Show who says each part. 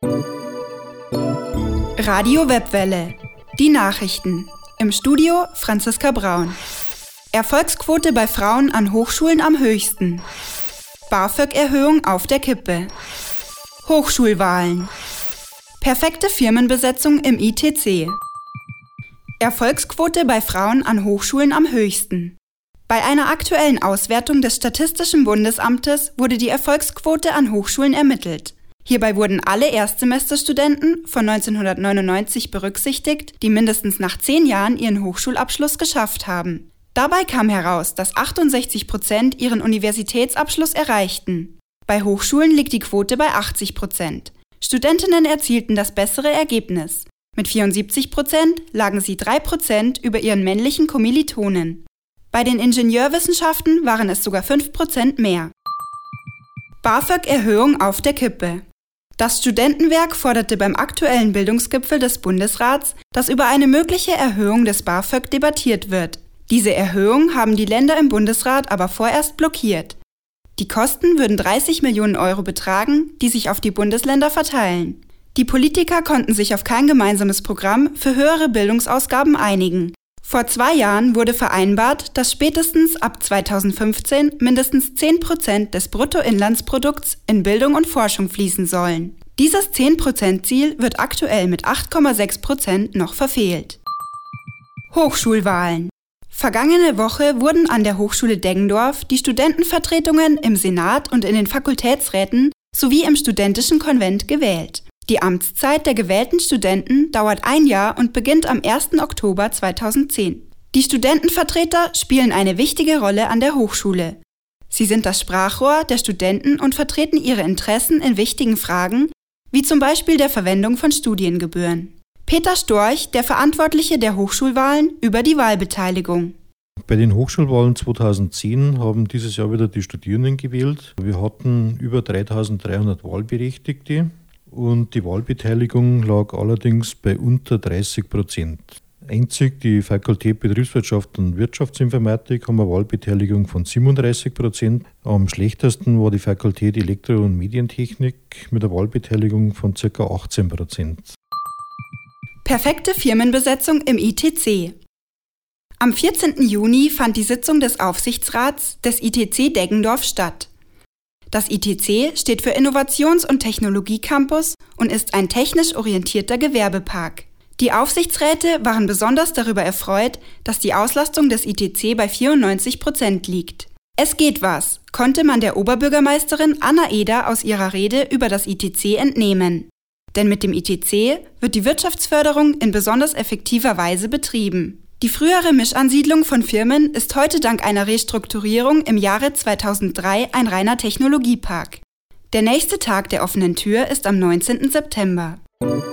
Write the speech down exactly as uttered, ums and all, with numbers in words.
Speaker 1: Radio Webwelle. Die Nachrichten. Im Studio Franziska Braun. Erfolgsquote bei Frauen an Hochschulen am höchsten. BAföG-Erhöhung auf der Kippe. Hochschulwahlen. Perfekte Firmenbesetzung im I T C. Erfolgsquote bei Frauen an Hochschulen am höchsten. Bei einer aktuellen Auswertung des Statistischen Bundesamtes wurde die Erfolgsquote an Hochschulen ermittelt. Hierbei wurden alle Erstsemesterstudenten von neunzehnhundertneunundneunzig berücksichtigt, die mindestens nach zehn Jahren ihren Hochschulabschluss geschafft haben. Dabei kam heraus, dass achtundsechzig Prozent ihren Universitätsabschluss erreichten. Bei Hochschulen liegt die Quote bei achtzig Prozent. Studentinnen erzielten das bessere Ergebnis. Mit vierundsiebzig Prozent lagen sie drei Prozent über ihren männlichen Kommilitonen. Bei den Ingenieurwissenschaften waren es sogar fünf Prozent mehr. BAföG-Erhöhung auf der Kippe. Das Studentenwerk forderte beim aktuellen Bildungsgipfel des Bundesrats, dass über eine mögliche Erhöhung des BAföG debattiert wird. Diese Erhöhung haben die Länder im Bundesrat aber vorerst blockiert. Die Kosten würden dreißig Millionen Euro betragen, die sich auf die Bundesländer verteilen. Die Politiker konnten sich auf kein gemeinsames Programm für höhere Bildungsausgaben einigen. Vor zwei Jahren wurde vereinbart, dass spätestens ab zweitausendfünfzehn mindestens zehn Prozent des Bruttoinlandsprodukts in Bildung und Forschung fließen sollen. Dieses zehn Prozent Ziel wird aktuell mit acht Komma sechs Prozent noch verfehlt. Hochschulwahlen. Vergangene Woche wurden an der Hochschule Deggendorf die Studentenvertretungen im Senat und in den Fakultätsräten sowie im studentischen Konvent gewählt. Die Amtszeit der gewählten Studenten dauert ein Jahr und beginnt am ersten Oktober zweitausendzehn. Die Studentenvertreter spielen eine wichtige Rolle an der Hochschule. Sie sind das Sprachrohr der Studenten und vertreten ihre Interessen in wichtigen Fragen, wie zum Beispiel der Verwendung von Studiengebühren. Peter Storch, der Verantwortliche der Hochschulwahlen, über die Wahlbeteiligung.
Speaker 2: Bei den Hochschulwahlen zweitausendzehn haben dieses Jahr wieder die Studierenden gewählt. Wir hatten über dreitausenddreihundert Wahlberechtigte. Und die Wahlbeteiligung lag allerdings bei unter dreißig Prozent. Einzig die Fakultät Betriebswirtschaft und Wirtschaftsinformatik haben eine Wahlbeteiligung von siebenunddreißig Prozent. Am schlechtesten war die Fakultät Elektro- und Medientechnik mit einer Wahlbeteiligung von ca. achtzehn Prozent.
Speaker 1: Perfekte Firmenbesetzung im I T C. Am vierzehnten Juni fand die Sitzung des Aufsichtsrats des I T C Deggendorf statt. Das I T C steht für Innovations- und Technologiecampus und ist ein technisch orientierter Gewerbepark. Die Aufsichtsräte waren besonders darüber erfreut, dass die Auslastung des I T C bei vierundneunzig Prozent liegt. Es geht was, konnte man der Oberbürgermeisterin Anna Eder aus ihrer Rede über das I T C entnehmen. Denn mit dem I T C wird die Wirtschaftsförderung in besonders effektiver Weise betrieben. Die frühere Mischansiedlung von Firmen ist heute dank einer Restrukturierung im Jahre zweitausenddrei ein reiner Technologiepark. Der nächste Tag der offenen Tür ist am neunzehnten September.